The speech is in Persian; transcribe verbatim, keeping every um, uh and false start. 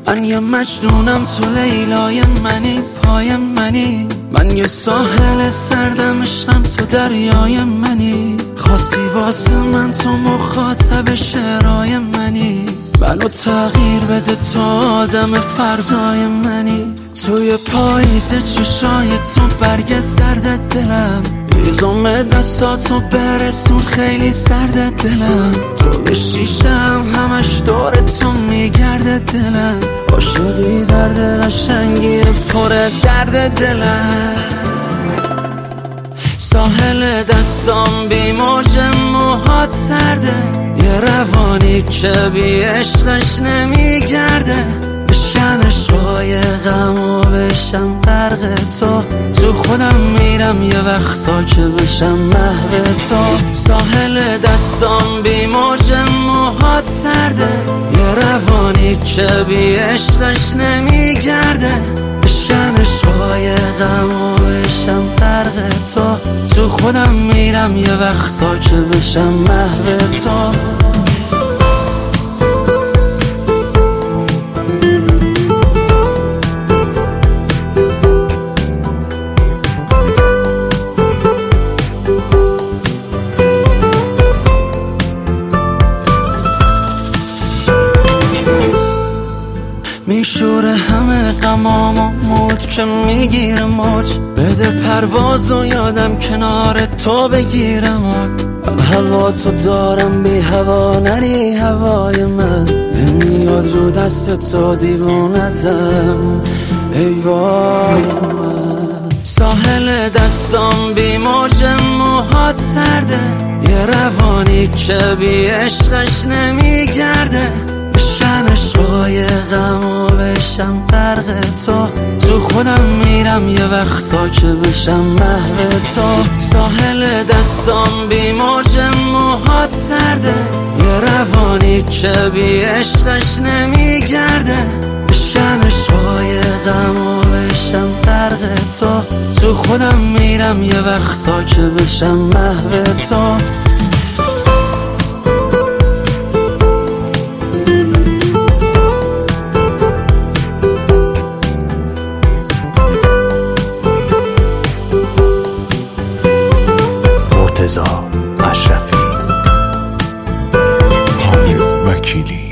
من یه مجنونم تو لیلای منی، پای منی. من یه ساحل سردم، عشقم تو دریای منی. خواستی واسه من تو مخاطب شعرهای منی. منو تغییر بده تو آدم فردای منی. توی پاییز چشای تو برگ زرد دلم، ایزوم دستاتو برسون خیلی سرد دلم. تو به شیشم همش دور تو میگرده دلم. عاشقی درد قشنگی پر درد دلم. ساحل دستام بی موج موهات سرده، یه روانی که بی عشقش نمیگرده. بشکن عشقای غم و بشم غرق تو. تو خودم میرم یه وقتا که بشم محو تو. ساحل دستام بی موج موهات سرده، یه روانی که بی عشقش نمیگرده. بشکن عشقای غم و بشم غرق تو. تو خودم میرم یه وقتا که بشم محو تو. میشوره همه غمام و مود که میگیره موج. بده پرواز و یادم کنار تو بگیرم. من هوا تو دارم بی هوا نری هوای من. نمیاد رو دست تو دیوانتم ای وای من. ساحل دستام بی موج موهات سرده، یه روانی که بی عشقش نمیگرده. بشکن عشقای غم و بشم غرق تو. تو خودم میرم یه وقتا که بشم محو تو. ساحل دستام بی موج موهات سرده، یه روانی که بی عشقش نمیگرده. بشکن عشقای غم و بشم غرق تو. تو خودم میرم یه وقتا که بشم محو تو. مرتضی اشرفی، حامد وکیلی.